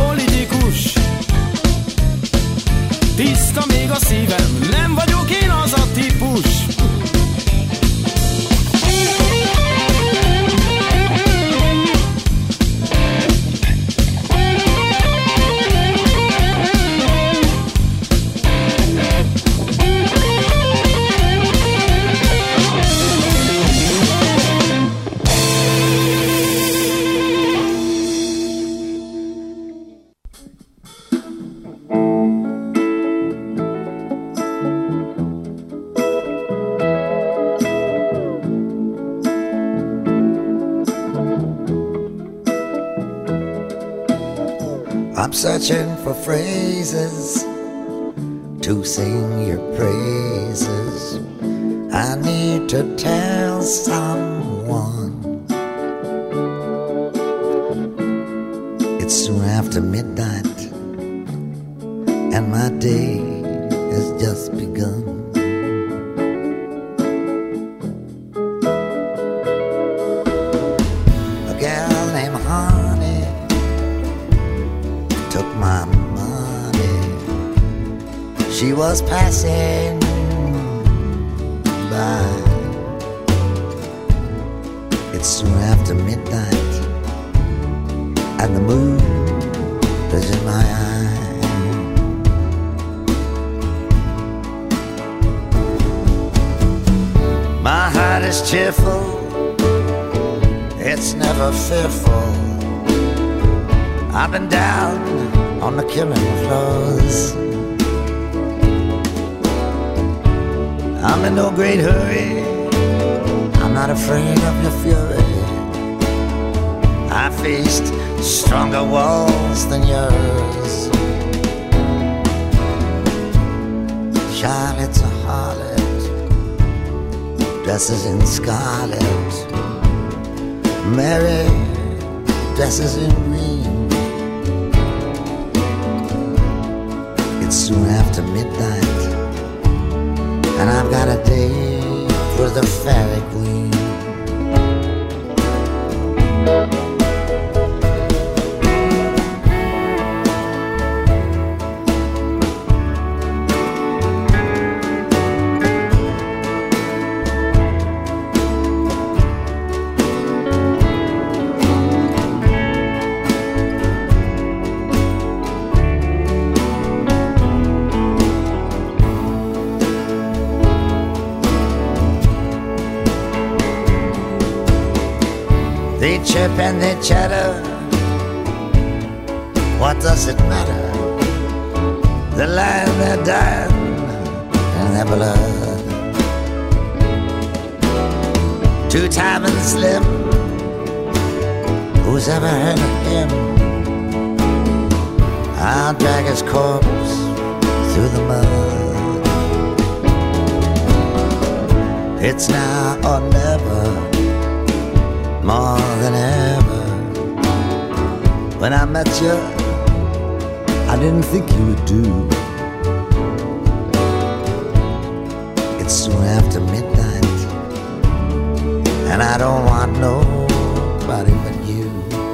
politikus. Tiszta még a szívem, nem vagyok én az a típus. I'm searching for phrases to sing your praises. I need to tell someone. It's soon after midnight and my day has just begun. A gal named Honey took my money. She was passing by. It's soon after midnight and the moon is in my eye. My heart is cheerful, it's never fearful. I've been down on the killing floors. I'm in no great hurry, I'm not afraid of your fury. I faced stronger walls than yours. Charlotte's a harlot, dresses in scarlet. Mary dresses in green. It's soon after midnight and I've got a date with the fairy queen. They chirp and they chatter, what does it matter? They're lying, they're dying in their blood. Two-time and slim, who's ever heard of him? I'll drag his corpse through the mud. It's now or never, more than ever. When I met you, I didn't think you would do. It's soon after midnight and I don't want nobody but you.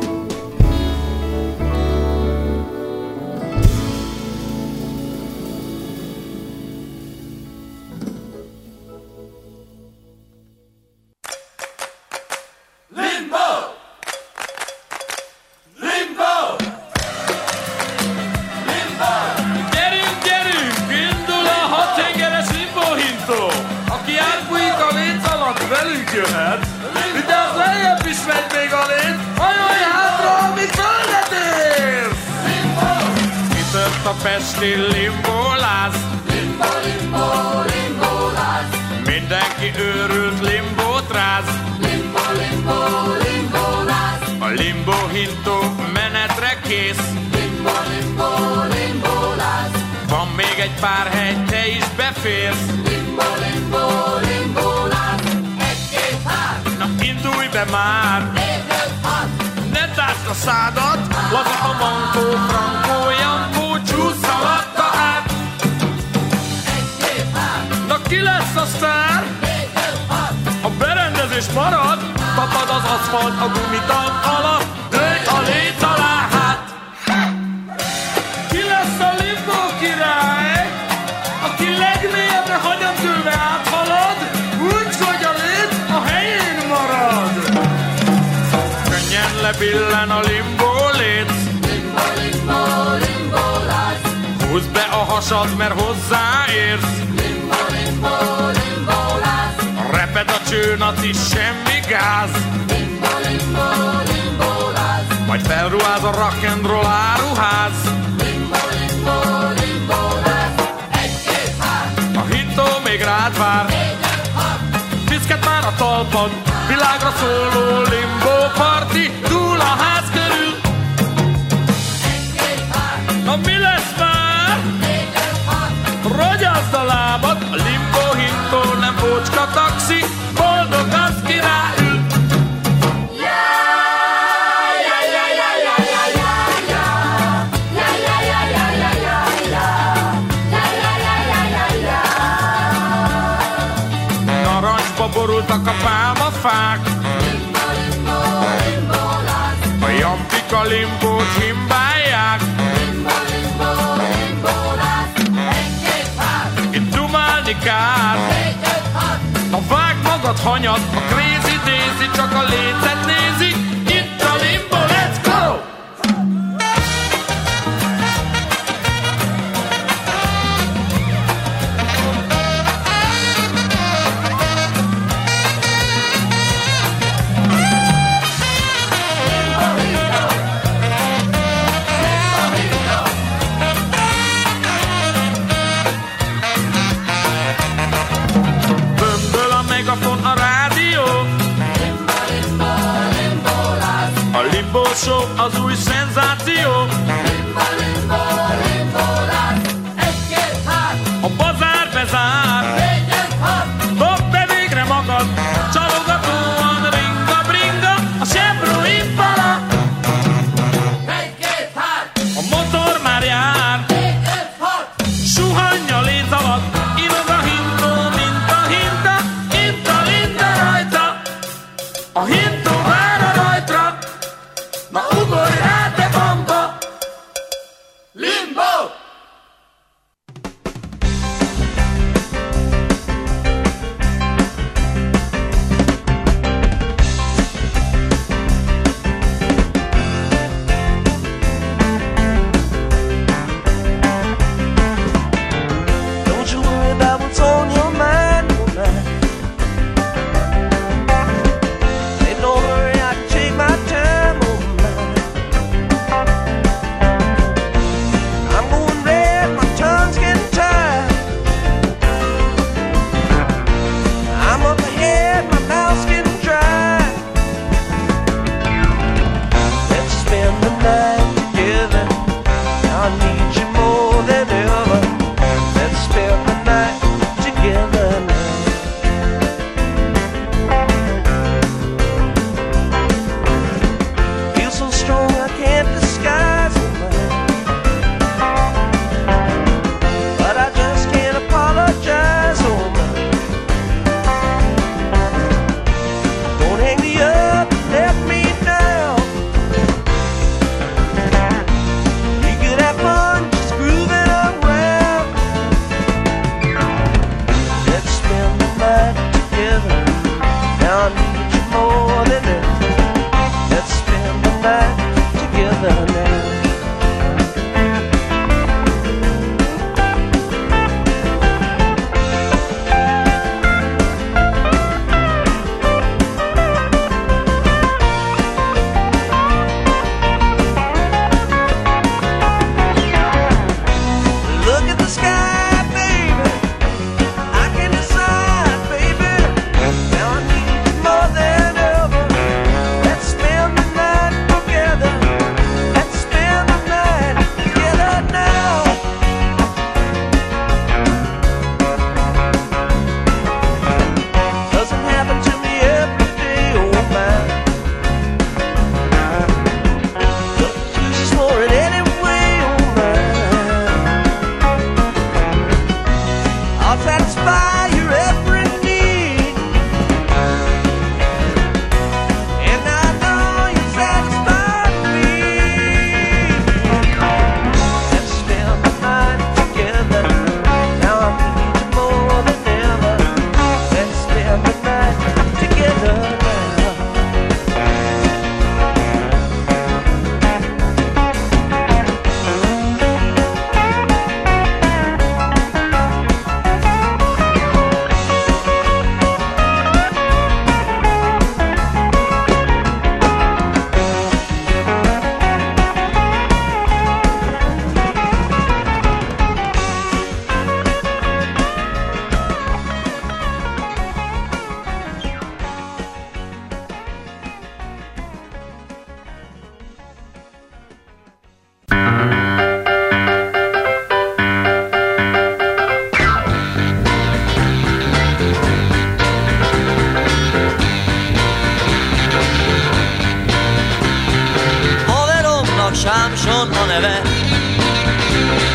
A festi limbólász. Limbo, limbo, limbólász. Mindenki őrült limbót ráz. Limbo, limbo, limbólász. A limbo hintó menetre kész. Limbo, limbo, limbólász. Van még egy pár hely, te is beférsz. Limbo, limbo, limbólász. 1, 2, 3. Na indulj be már. 4, 5, 6. Ne tásd a szádat, laza a mankó, frankó, jankó, csúsz alatta át. 1, 2, 3. Na ki lesz a sztár? 4, 5, 6. A berendezés marad, tapad az aszfalt a gumitalp alatt, dőj a léc alá hát. billen a limbo léc. Limbo, limbo, limbo life. Húzd be a hasad, mert hozzáérsz. Limbo, limbo, limbo life. Reped a csőnat is, semmi gáz. Limbo, limbo, limbo life. Majd felruház a rock'n'roll áruház. Limbo, limbo, limbo life. Egy, két, három. A hintó még rád vár. Piszket már a talpad, világra szóló limbo party, túl a ház körül. Na mi lesz már? Rogyaszd a lábad, a limbo hintó nem bócska taxi, boldog az ki ráül. Narancsba borultak a pálmafák, a jampik a limbót himbálják. Itt dumálni kár, na vágd magad hanyad, a crazy daisy csak a lécet nézi. Itt a limbo, let's go! Bömböl a megafon, a rádió,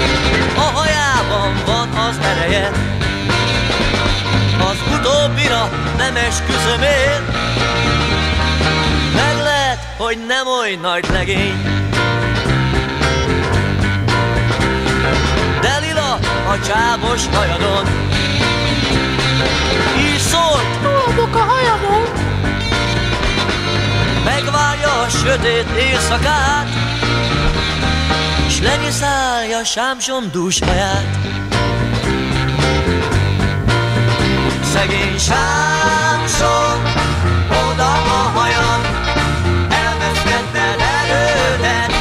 A hajában van az ereje, az utóbbira nem esküszöm én. Meg lehet, hogy nem oly nagy legény, de lila a csábos hajadon. Így szólt, Lóbok a hajamon, megvárja a sötét éjszakát, s lenyiszálja Sámson dús haját. Szegény Sámson, oda a hajam, elvesztetted elődet.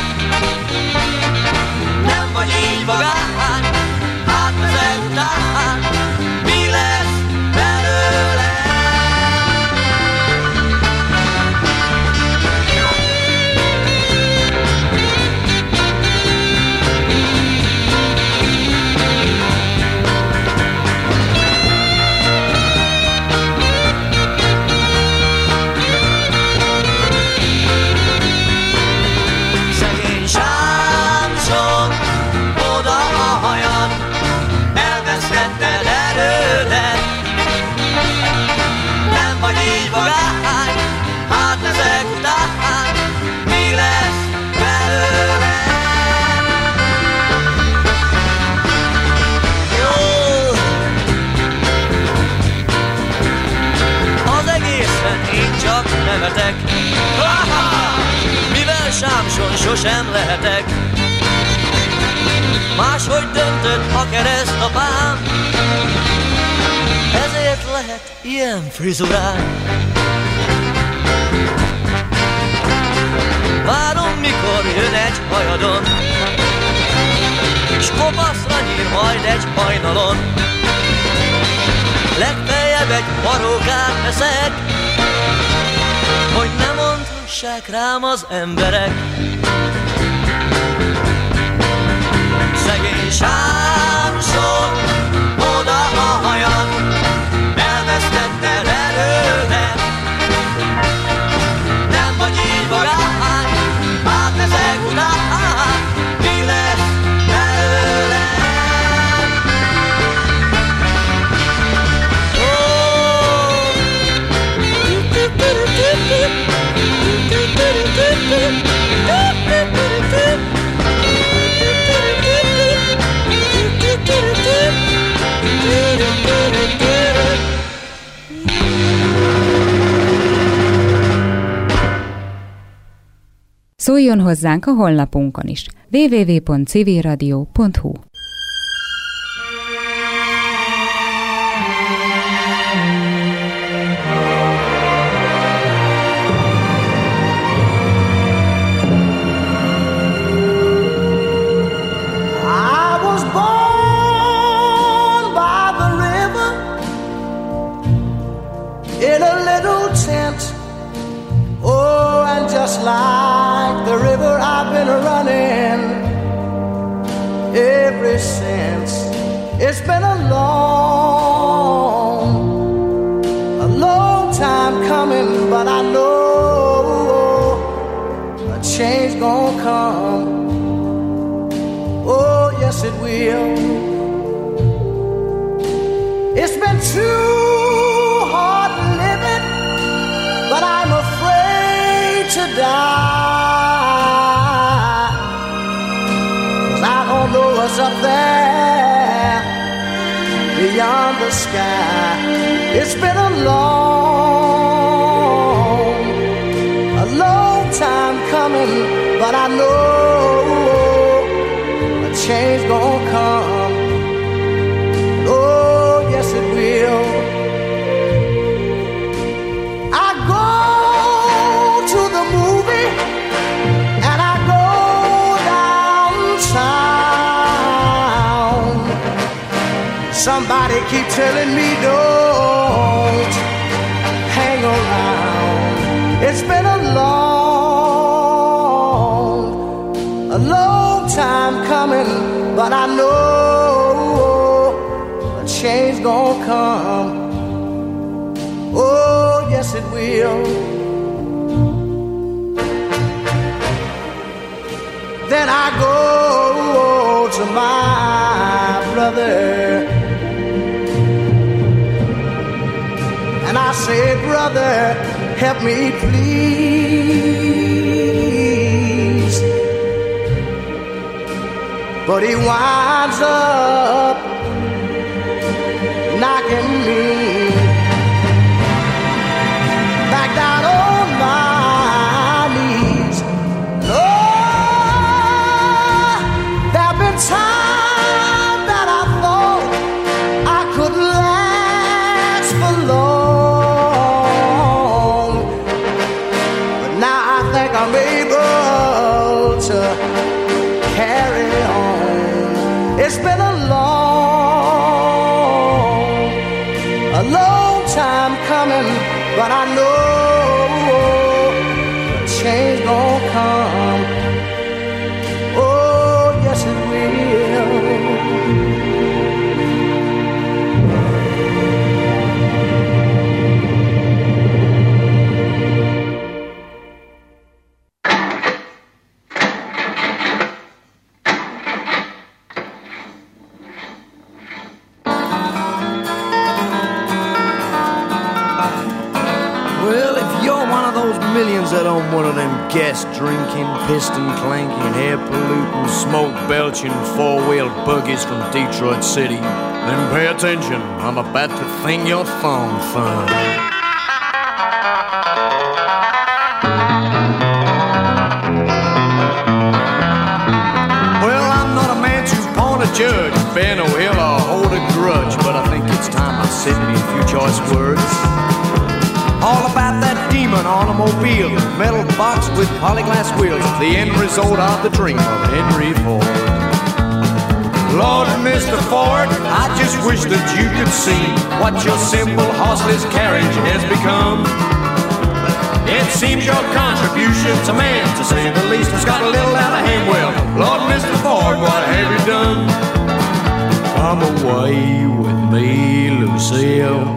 Nem vagy így vagány, átvezettád, mi lesz belőle? Nevetek, mivel Sámson sosem lehetek. Máshogy döntött a keresztapám, ezért lehet ilyen frizurám. Várom, mikor jön egy hajadon, s kopaszra nyír majd egy hajnalon. Legfeljebb egy parókát eszek, hogy ne mondhassák rám az emberek. Szegény Sámson, oda a hajam, elvesztetted elődet. Nem vagy így vagány, hát ezek után mi lesz belőle? Szóljon hozzánk a honlapunkon is. www.civilradio.hu. In a little tent, oh, and just like the river I've been running ever since. It's been a long time coming, but I know a change gonna come. Oh, yes it will. It's been too hard living, but I'm afraid to die, 'cause I don't know what's up there beyond the sky. It's been a long time coming, but I know a change gonna come. Oh, yes it will. I go to the movie and I go downtown. Somebody keep telling me don't hang around. It's been a long time coming, but I know a change gonna come. Oh, yes it will. Then I go to my brother. And I say, brother, help me please. But he winds up knocking me back down on my knees. Lord, there've been times that I thought I could last for long, but now I think I'm able to carry on. It's been a long time coming, but I know change gon' come. Oh, yes it will. Millions that own one of them gas drinking, piston clanking, air polluting, smoke belching, four-wheel buggies from Detroit City. Then pay attention, I'm about to sing your song, son. Well, I'm not a man to pawn a judge, bear no ill or hold a grudge, but I think it's time I said me a few choice words. All about that demon automobile, metal box with polyglass wheels, the end result of the dream of Henry Ford. Lord, Mr. Ford, I just wish that you could see what your simple horseless carriage has become. It seems your contribution to man, to say the least, has got a little out of hand. Well, Lord, Mr. Ford, what have you done? Come away with me, Lucille.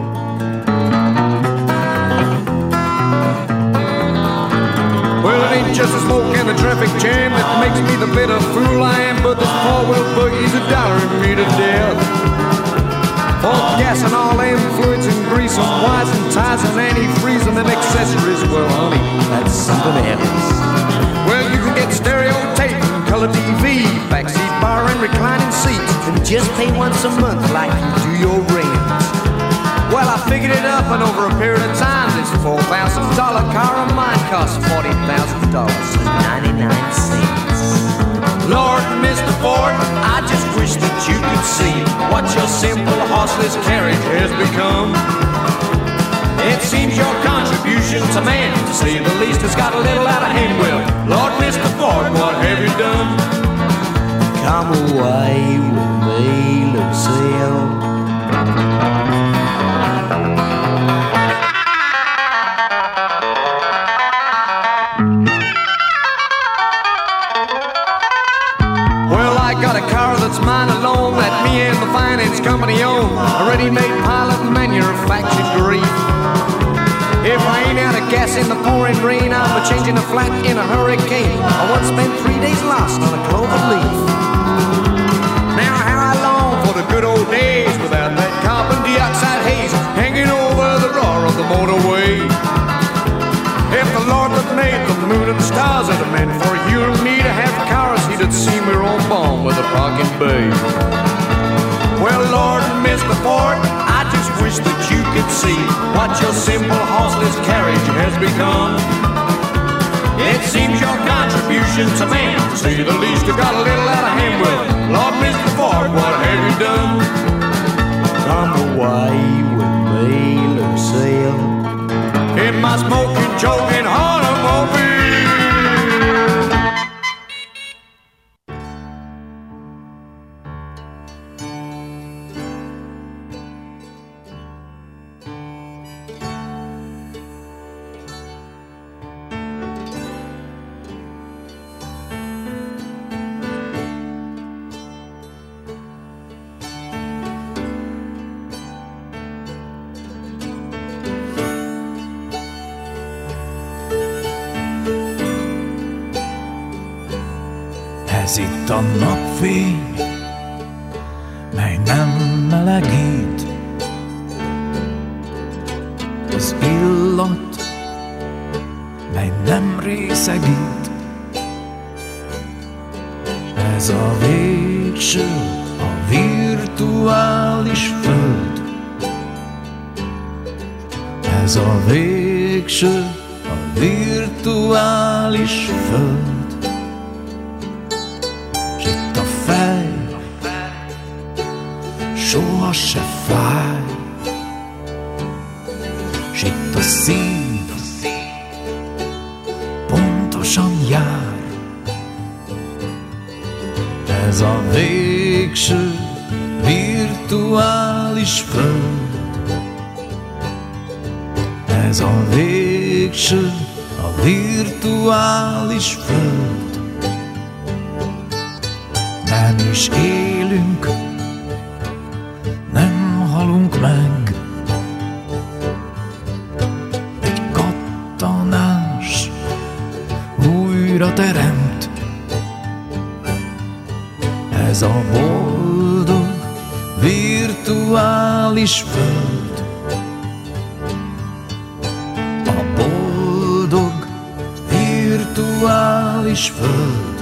Well, it ain't just the smoke and the traffic jam that makes me the bitter fool I am, but this four-wheel buggy's $1 me to death. For gas and all them fluids and grease and wires and tires and antifreeze and them accessories, well, honey, that's something else. Well, you can get stereo tape and color TV, backseat bar and reclining seats, and just pay once a month like you do your rent. Well, I figured it up, and over a period of time, this $4,000 car of mine costs $40,000.99. Lord, Mr. Ford, I just wish that you could see what your simple horseless carriage has become. It seems your contribution to man, to say the least, has got a little out of hand. Well, Lord, Mr. Ford, what have you done? Come away with me, Lucille. That's mine alone, that me and the finance company own, a ready-made pilot manufactured grief. If I ain't out of gas in the pouring rain, I'm changing a flat in a hurricane. I once spent 3 days lost on a clover leaf. Now how I long for the good old days without that carbon dioxide haze hanging over the roar of the motorway. If the Lord that made the moon and the stars had meant for you and me to have cars, he'd have seen we were on bomb with a parking bay. Well, Lord and Mr. Ford, I just wish that you could see what your simple horseless carriage has become. It seems your contribution to man, to say the least, has got a little out of hand. Well, Lord, Mr. Ford, what have you done? Come away with me, Lucille, in my smoking, choking automobile. Ez itt a napfény, mely nem melegít, az illat, mely nem részegít. Ez a végső, a virtuális föld. Ez a végső, a virtuális föld. S itt a fej soha se fáj, s itt a szív pontosan jár. Ez a végső, virtuális föld. Ez a végső, a virtuális föld. Nem is élünk, nem halunk meg. Egy kattanás újra teremt. Ez a boldog, virtuális föld. A boldog, virtuális föld.